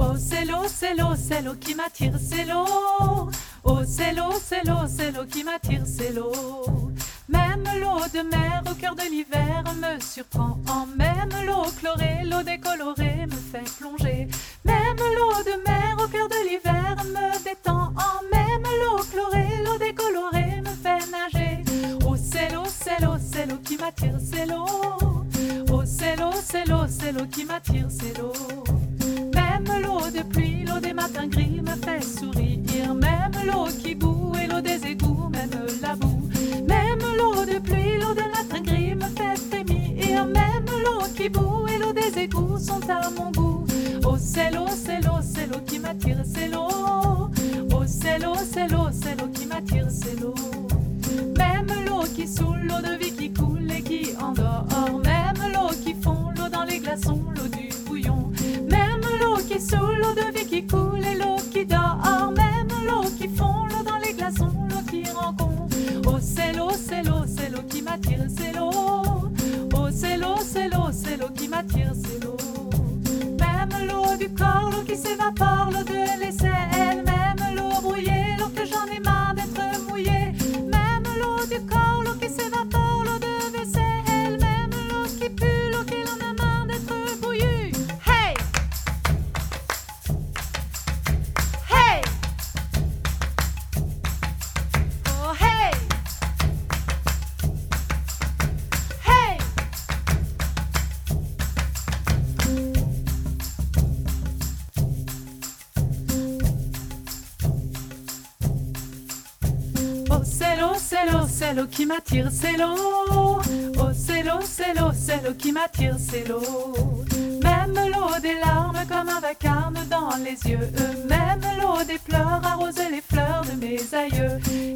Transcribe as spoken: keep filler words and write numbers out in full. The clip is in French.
Oh c'est l'eau, c'est l'eau, c'est l'eau qui m'attire, c'est l'eau. Oh c'est l'eau, c'est l'eau, c'est l'eau qui m'attire, c'est l'eau. Même l'eau de mer au cœur de l'hiver me surprend. Même l'eau chlorée, l'eau décolorée me fait plonger. Même l'eau de mer au cœur de l'hiver me détend. Même l'eau chlorée, l'eau décolorée me fait nager. Oh c'est l'eau, c'est l'eau, c'est l'eau qui m'attire, c'est l'eau. Oh c'est l'eau, c'est l'eau, c'est l'eau qui m'attire, c'est l'eau. Même l'eau de pluie, l'eau des matins gris me fait sourire. Même l'eau qui bout et l'eau des égouts, même la boue. Même l'eau de pluie, l'eau des matins gris me fait frémir. Même l'eau qui bout et l'eau des égouts sont à mon goût. Oh c'est l'eau, c'est l'eau, c'est l'eau qui m'attire, c'est l'eau. Oh c'est l'eau, c'est l'eau, c'est l'eau qui m'attire, c'est l'eau. Même l'eau qui saoule, l'eau de vie qui coule et qui endort. Même l'eau qui fond, l'eau dans les glaçons, l'eau du bouillon. Même l'eau qui saoule, l'eau de vie qui coule et l'eau qui dort. Même l'eau qui fond, l'eau dans les glaçons, l'eau qui rencontre. Oh c'est l'eau, c'est l'eau, c'est l'eau qui m'attire, c'est l'eau. Oh c'est l'eau, c'est l'eau, c'est l'eau qui m'attire, c'est l'eau. Même l'eau du corps, l'eau qui s'évapore, l'eau de l'aisselle. Même l'eau brouillée, l'eau que j'en ai marre d'être mouillée. Même l'eau du corps, l'eau qui s'évapore, l'eau de vaisselle. Même l'eau qui pue, l'eau qui en a marre d'être bouillue. Hey! Hey! Oh hey! Hey! Oh c'est l'eau, c'est l'eau, c'est l'eau qui m'attire, c'est l'eau. Oh c'est l'eau, c'est l'eau, c'est l'eau qui m'attire, c'est l'eau. Même l'eau des larmes comme un vacarme dans les yeux. Même l'eau des pleurs arrose les fleurs de mes aïeux.